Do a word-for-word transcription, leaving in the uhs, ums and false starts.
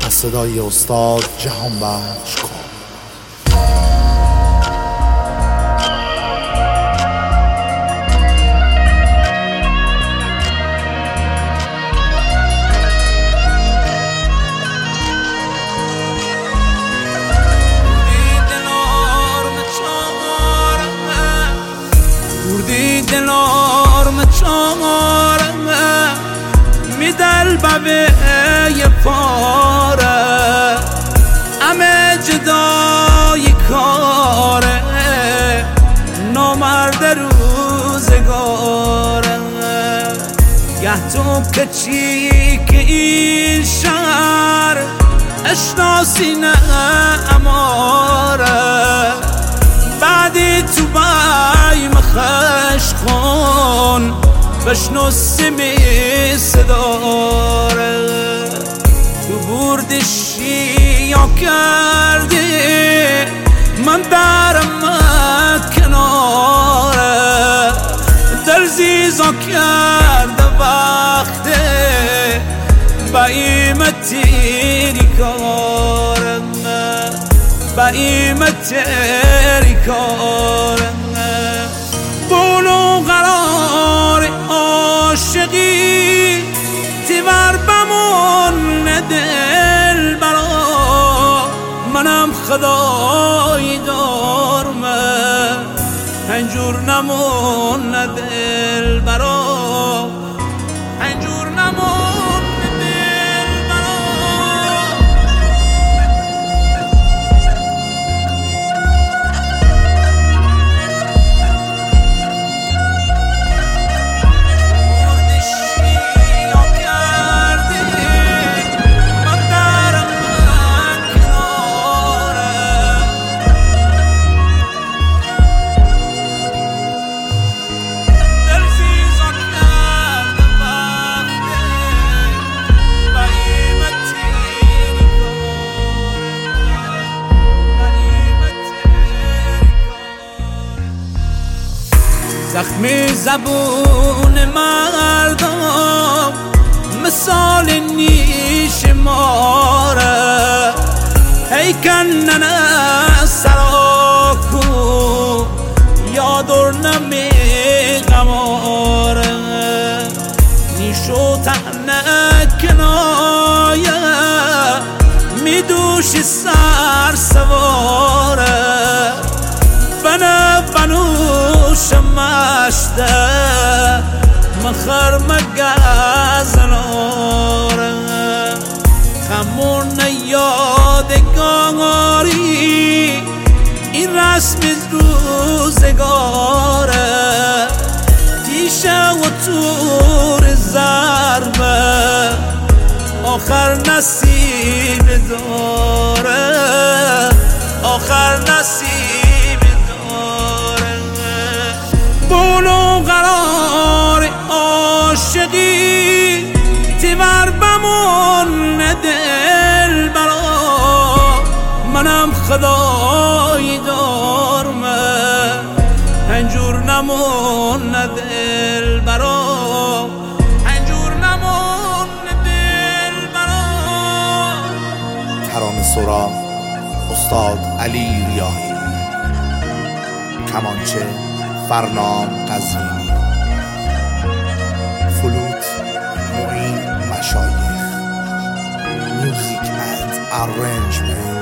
از صدای استاد جهانبخش کن. دلار چامارم میدل بوه یه پاره همه جدای کاره نامرد روزگاره گه تو کچی که این شهر اشناسی نه اماره بعدی تو بای مخش کن بشنو سمی صداره تو بردشی یا کردی من درم کناره در زیزا کرده وقته با ایمتی کارم با ایمتی کارم بولو قرار عاشقی تیور بمون دل برا منم خدای دارمه هنجور نمون دل برا هنجور نمون زخمی زبون مردم مثال نیش ماره هی کنن سراکو یادر نمی غماره نیشو تنه کنایه میدوشی سر سواره بنا بنوش مشته مخر مگزناره همون یادگاری این رسم روزگاره دیشه و تور ضربه آخر نصیب داره آخر نصیب بولو قرار عاشقی تیور بمون دل برا منم خدای دارمه هنجور نمون دل برا هنجور نمون دل برا. ترانه سرا استاد علی ریاحی، کمانچه فرنام قزوینی، فلوت معین مشایخ، میوزیک اند ارنجمنت